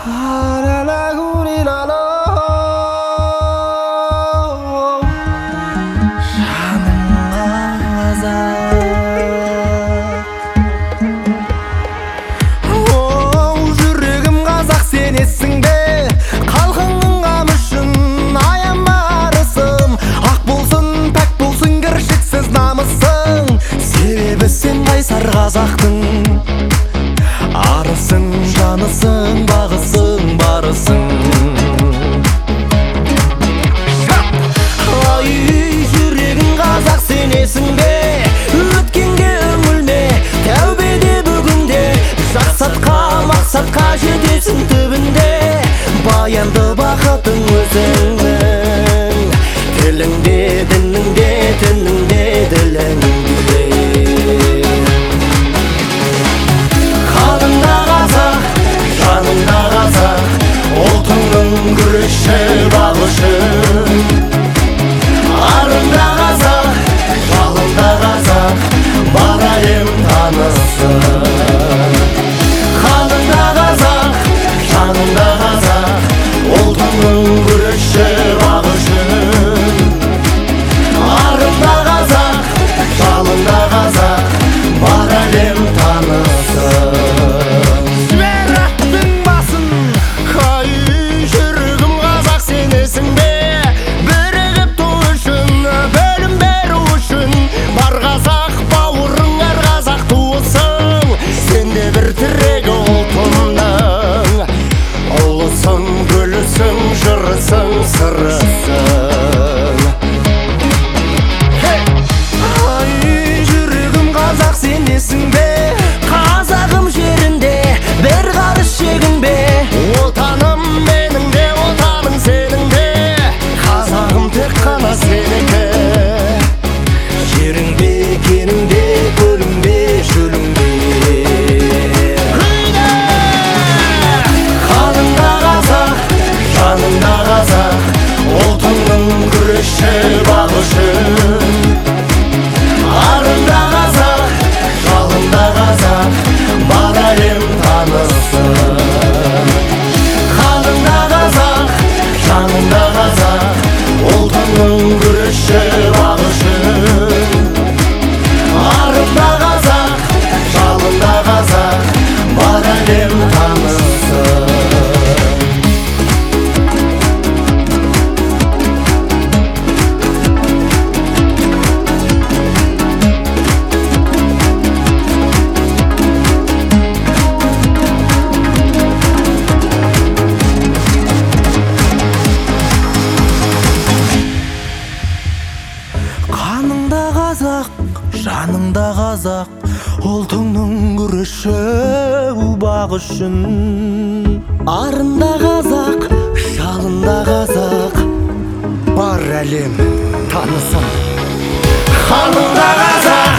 Жүрегім қазақ сенесің бе? Халқыңның қамышын аямарысың. Ақ болсын, пәк болсын, кіршіксіз намысың. Себебі сен қайсар қазақтың арысың, жанысың, бағысың, барысың. Ай, жүрегің қазақ сенесің бе? Өткенге үңілме, тәубеде бүгінде. Жақсатқа, мақсатқа жетесің түбінде. Баянды бақытың өзіңнің, тіліңде, дініңде, тініңде, діліңде. Қаныңда қазақ, жаныңда қазақ, ұлтыңның күріші, бағышын. Арыңда қазақ, жалында қазақ, бар әлем танысын. Қаныңда қазақ, жаныңда қазақ, ұлтыңның күріші, бағышын. Арыңда қазақ, жалында қазақ, бар әлем танысын. Жібер аттың басын, ай, жүрегім қазақ сенесің бе? Бірігіп ту үшін, бөлім беру үшін. Бар қазақ бауырың, әр қазақ туысың. Сенде бір тірегі ұлтымның, ұлысың, гүлісің, жырысың, сырысың. Ай, жүрегім қазақ сенесің бе? Қазағым жерінде бір қарыс шегің бе? Отаным менің де, отаның сенің де. Қазағым тек қана сенікі. Жерің бе, кенің де, көлің бе, шөлің бе. Қаныңда қазақ, жаныңда қазақ, ұлтыңның күріші, бағышын. Арыңда қазақ, жалында қазақ, бар әлем танысын. Қаныңда қазақ, жаныңда қазақ, ұлтыңның күріші, бағышын. Арыңда қазақ, жалында қазақ, бар әлем танысын. Қаныңда қазақ, жаныңда қазақ, ұлтыңның күріші, бағышын. Арында қазақ, жалында қазақ, бар әлем танысын. Қаныңда қазақ,